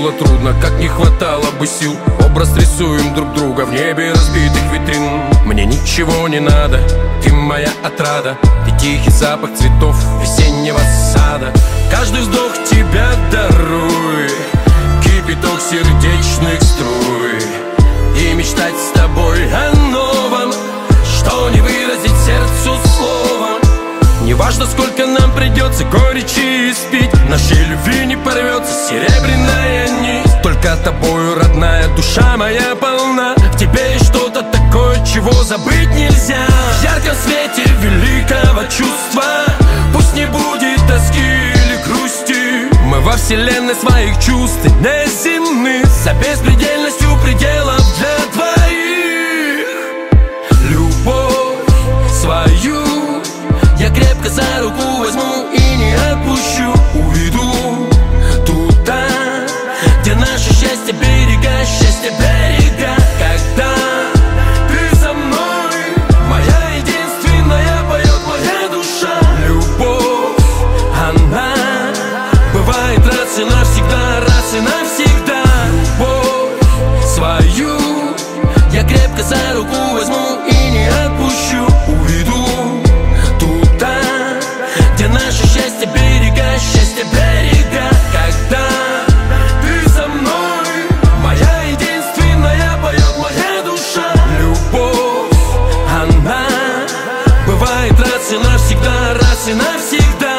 было трудно, как не хватало бы сил. Образ рисуем друг друга в небе разбитых витрин. Мне ничего не надо, ты моя отрада. Ты тихий запах цветов весеннего сада. Каждый вздох тебя даруй, кипяток сердечных струй. И мечтать с тобой о новом, что не выразить сердцу словом. Неважно, сколько нам придется горечи испить, нашей любви не порвется серебряная нить. Только тобою, родная, душа моя полна. В тебе есть что-то такое, чего забыть нельзя. В ярком свете великого чувства пусть не будет тоски или грусти. Мы во вселенной своих чувств неземных, за беспредельностью пределов для двоих. Любовь свою я крепко за руку возьму и не отпущу. Уведу туда, где наше счастье берега, счастье берега. Когда ты со мной, моя единственная, поет моя душа. Любовь, она бывает раз и навсегда, раз и навсегда. Любовь свою я крепко за руку возьму и не отпущу. Уведу туда, где наше счастье берега, счастье берега. Когда ты со мной, моя единственная, поет моя душа. Любовь, она бывает раз и навсегда, раз и навсегда.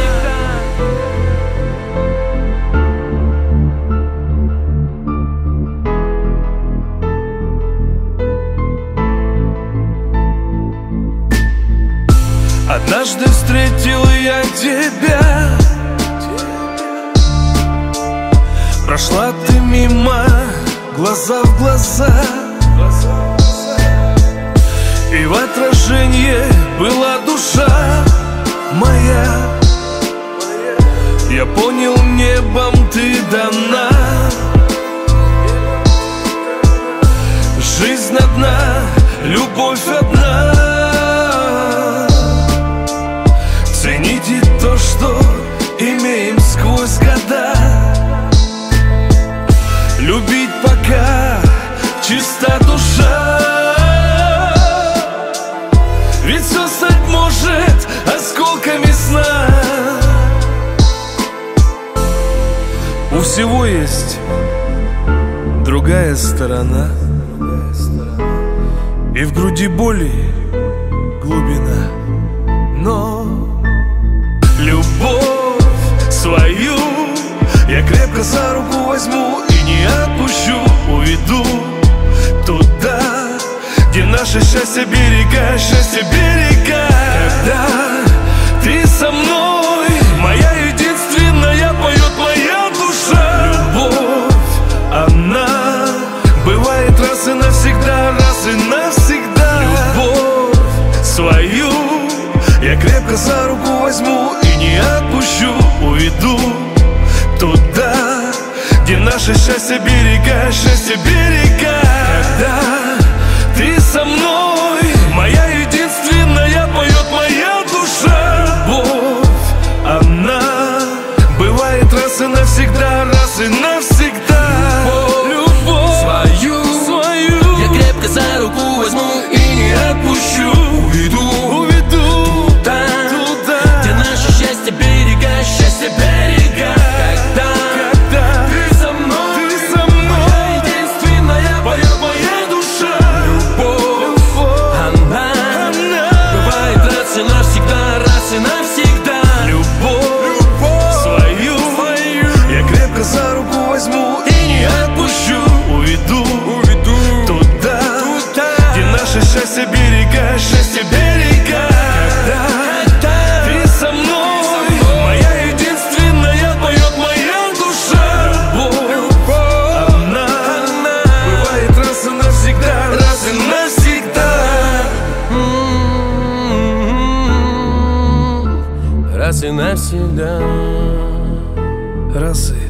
Однажды встретил я тебя, прошла ты мимо, глаза в глаза, и в отражении была душа моя. Я понял, небом ты дана, жизнь одна, любовь одна. Цените то, что имеем сквозь года. Любить пока чиста душа. Ведь все стать может осколками сна. У всего есть другая сторона, и в груди боли глубина. Но любовь свою я крепко за руку возьму и не отпущу. Уведу туда, где наше счастье берега, счастье берега. Когда ты со мной, моя единственная, поет моя душа. Любовь, она бывает раз и навсегда, раз и навсегда. Любовь свою я крепко за руку возьму и не отпущу. Уведу туда, где наше счастье берега, счастье берега. Когда ты со мной, моя единственная, поет моя душа. Любовь, она бывает раз и навсегда, раз и навсегда. Любовь свою я крепко за руку возьму и не отпущу. Уведу счастье берега. Когда ты со мной, моя единственная, поет моя душа. Любовь, она бывает раз и навсегда, раз и навсегда. Любовь свою я крепко за руку возьму и не отпущу. Уведу туда, где наше счастье берега, счастье берега. Когда ты со мной, раз и навсегда, раз и